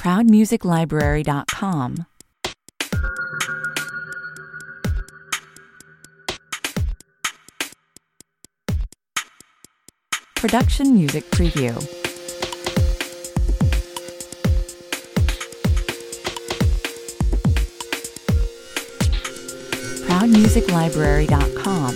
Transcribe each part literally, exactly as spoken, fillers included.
proud music library dot com. Production Music Preview. proud music library dot com.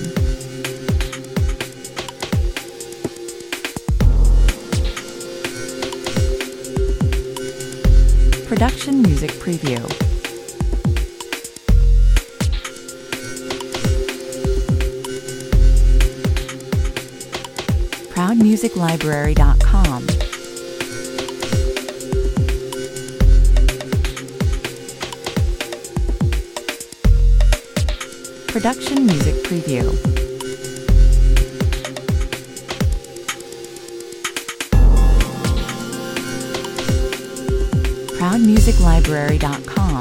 Production Music Preview. proud music library dot com. Production Music Preview. proud music library dot com.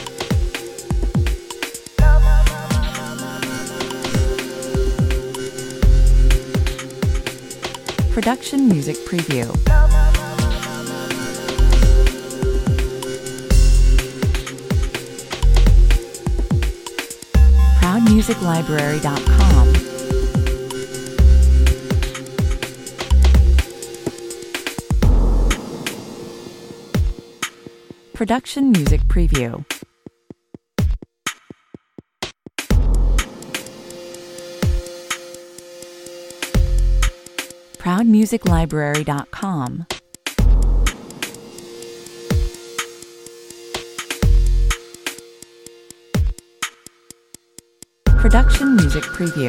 Production Music Preview. proud music library dot com. Production Music Preview. proud music library dot com. Production Music Preview.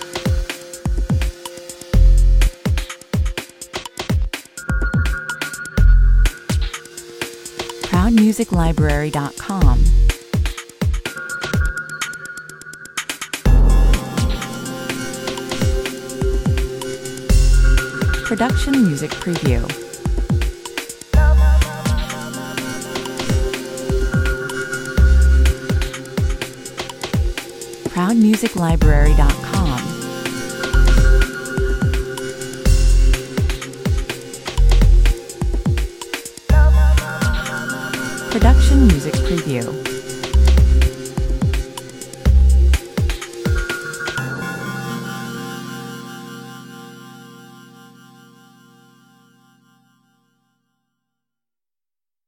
proud music library dot com. Production Music Preview. proud music library dot com. Production Music Preview.